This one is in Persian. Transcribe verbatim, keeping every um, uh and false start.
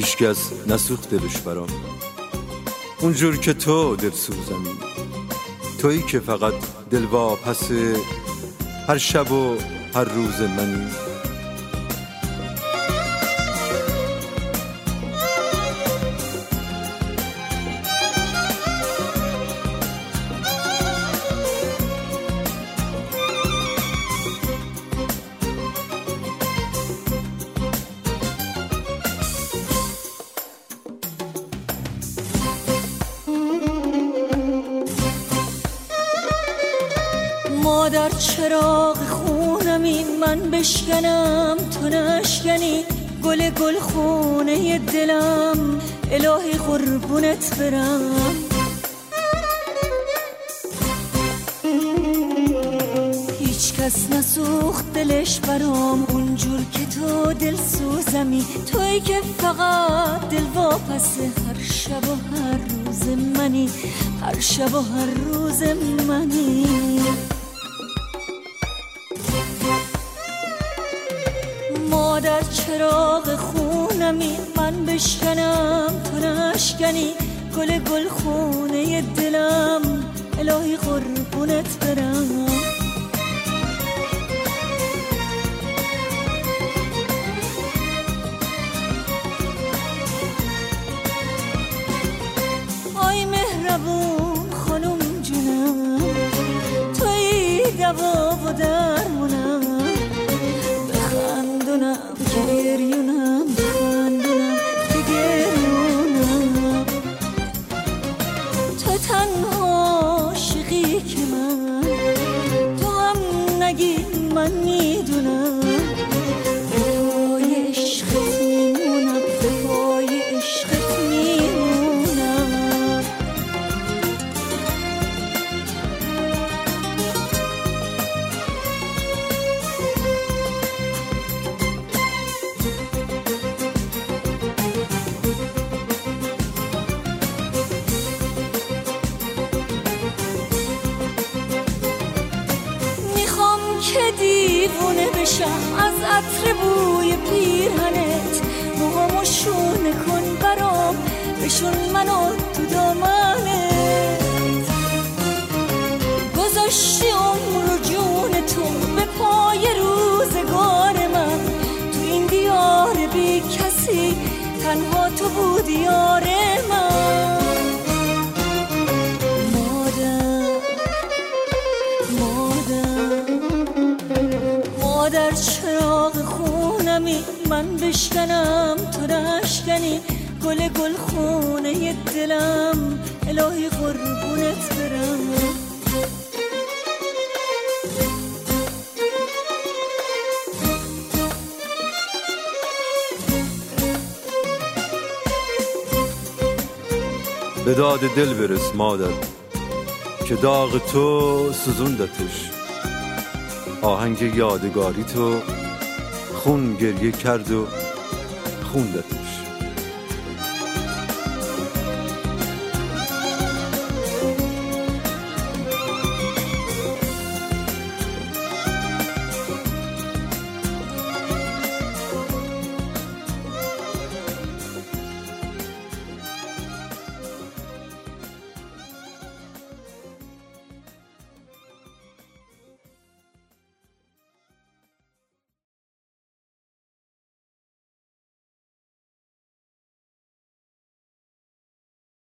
هیچکس نسوخت دلش برام اونجور که تو دل سوزمی، تویی که فقط دلواپس هر شب و هر روز منی. مادر چراغ خونمی، من بشکنم تو نشکنی، گل گل خونه دلم الهی قربونت برم. هیچ کس نسوخت دلش برام اونجور که تو دل سوزمی، تویی که فقط دل واپس هر شب و هر روز منی، هر شب و هر روز منی. مادر چراغ خونمی، من بشکنم تو نشکنی، گل گل خونه دلم الهی قربونت برم. آی مهربون خانم جونم، تویی دوا و درمونم، بخندونم که گریونم، بخندونم که گریونم. تو تنها عاشقی که من، تو هم نگی من میدونم، به پای عشقت میمونم، به پای عشقت میمونم. که دیوونه بشم از عطر بوی پیرهنت، موهامو شونه کن برام، بشون منو تو دامنت. گذاشتی عمر و جون تو به پای روزگار من، تو این دیار بی کسی تنها تو بودی یار من. مادر چراغ خونمی، من بشکنم تو نشکنی، گل گل خونه دلم الهی قربونت برم. به داد دل برس مادر که داغ تو سوزوندتش، آهنگ یادگاری تو خون گریه کرد و خوندتش.